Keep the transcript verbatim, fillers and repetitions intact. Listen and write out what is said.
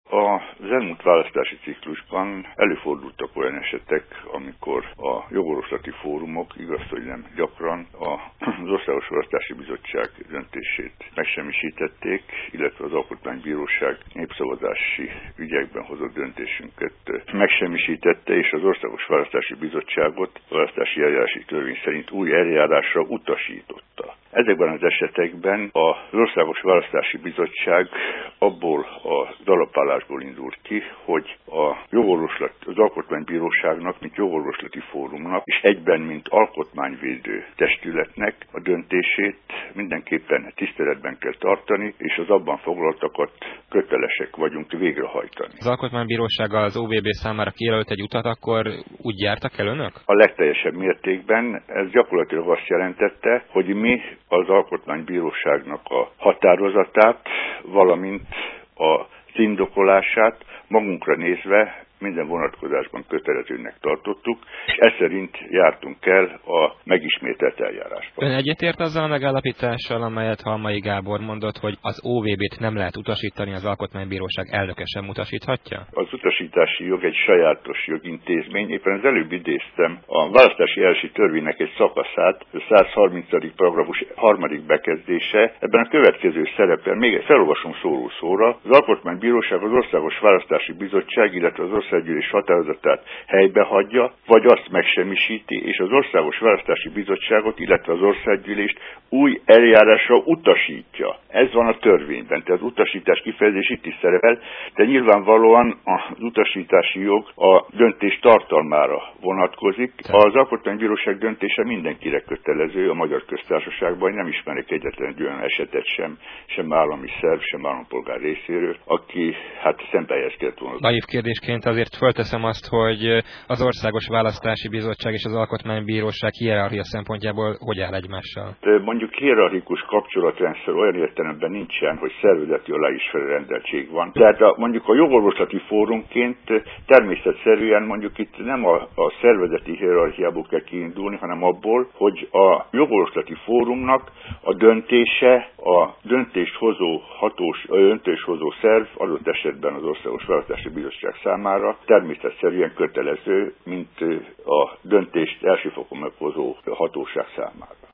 Az elmúlt választási ciklusban előfordultak olyan esetek, amikor a jogorvoslati fórumok, igaz, hogy nem gyakran, az Országos Választási Bizottság döntését megsemmisítették, illetve az Alkotmánybíróság népszavazási ügyekben hozott döntésünket megsemmisítette, és az Országos Választási Bizottságot a választási eljárási törvény szerint új eljárásra utasította. Ezekben az esetekben az Országos Választási Bizottság abból az alapállásból indult ki, hogy a jogorvoslat, az Alkotmánybíróságnak, mint jogorvoslati fórumnak, és egyben, mint alkotmányvédő testületnek a döntését mindenképpen tiszteletben kell tartani, és az abban foglaltakat kötelesek vagyunk végrehajtani. Az Alkotmánybíróság az o vé bé számára kijelölt egy utat, akkor úgy jártak el önök? A legteljesebb mértékben ez gyakorlatilag azt jelentette, hogy mi az Alkotmánybíróságnak a határozatát, valamint a indokolását magunkra nézve minden vonatkozásban kötelezőnek tartottuk, és ez szerint jártunk el a megismételt eljárásban. Ön egyetért azzal a megállapítással, amelyet Halmai Gábor mondott, hogy az o vé bét nem lehet utasítani, az Alkotmánybíróság elnöke sem utasíthatja? Az utasítási jog egy sajátos jogintézmény. Éppen az előbb idéztem a választási eljárási törvénynek egy szakaszát, a százharmincadik paragrafus harmadik bekezdése. Ebben a következő szerepel, még egy felolvasom szóró szóra, az Alkotmánybíróság az Országos Választási Bizottság, illetve az Országgyűlés határozatát helybe hagyja, vagy azt megsemmisíti, és az Országos Választási Bizottságot, illetve az Országgyűlést új eljárásra utasítja. Ez van a törvényben, tehát az utasítás kifejezés itt is szerepel, de nyilvánvalóan az utasítási jog a döntés tartalmára vonatkozik. Az Alkotmánybíróság döntése mindenkire kötelező, a Magyar Köztársaságban nem ismerek egyetlen olyan esetet sem, sem állami szerv, sem állampolgár részéről, aki hát szembe helyezkedett volna. Naív kérdésként azért fölteszem azt, hogy az Országos Választási Bizottság és az Alkotmánybíróság hierarchia szempontjából hogy áll egymással? Mondjuk hierarchikus kapcsolatrendszer olyan értelemben nincsen, hogy szervezeti aláírásra rendeltség van. Tehát a, mondjuk a jogorvoslati fórumként természetszerűen mondjuk itt nem a, a szervezeti hierarchiából kell kiindulni, hanem abból, hogy a jogorvoslati fórumnak a döntése, a döntést hozó hatós, a döntéshozó szerv, adott esetben az Országos Választási Bizottság számára természetszerűen kötelező, mint a döntést elsőfokon meghozó hatóság számára.